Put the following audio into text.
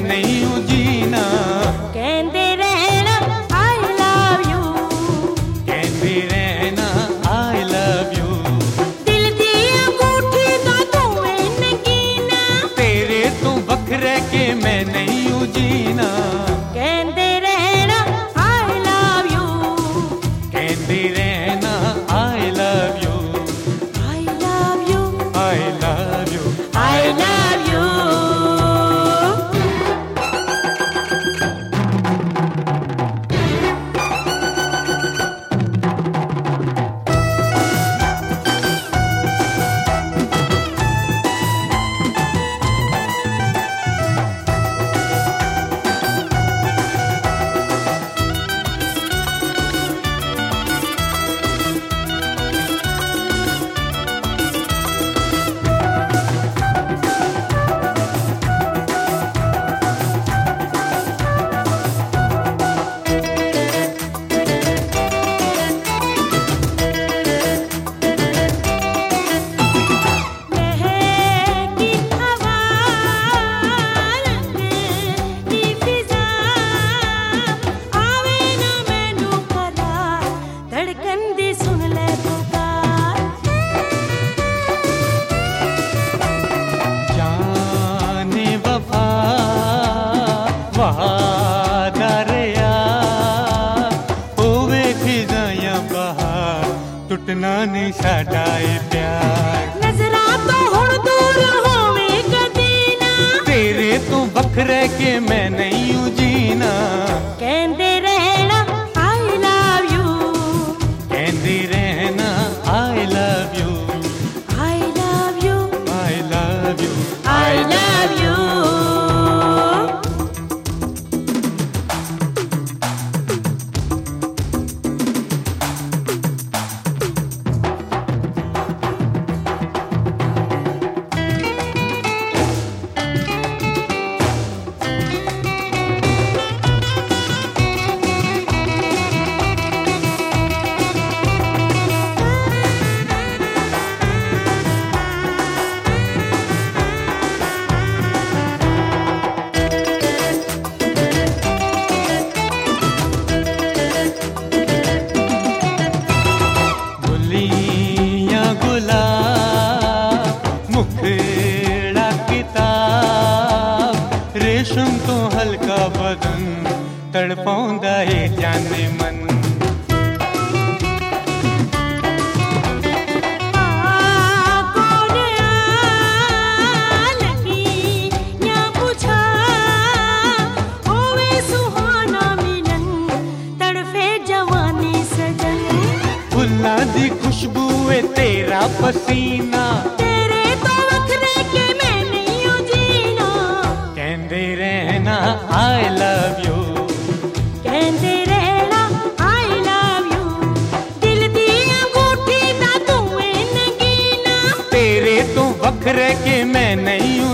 नहीं हूँ जीना। कहते रहना I love you, कहते रहना I love you। दिल दी अंगूठी दा तू इन कीना, तेरे तो बखरे के मैं नहीं हूँ जीना। कहते रहना I love you, कहते रहना I love you, I love you, I love you, I love you। टुटना नहीं साडाए प्यार, नजरा तो हुण दूर होवे कदी ना, तेरे तो बखरे के मैं नहीं हूँ जीना। कहते रहना I love you, कहते रहना I love you, I love you, I love you, I love you। रेशम तो हल्का बदन तड़पाउंदा है जाने मन। फुल्लां दी खुशबू है तेरा पसीना, तेरे तो वखरे के मैं नहीं हूँ जीना। कहते रहना I love you, कहते रहना I love you, दिल दी अंगूठी दा तू इन कीना, तेरे तो बखरे के मैं नहीं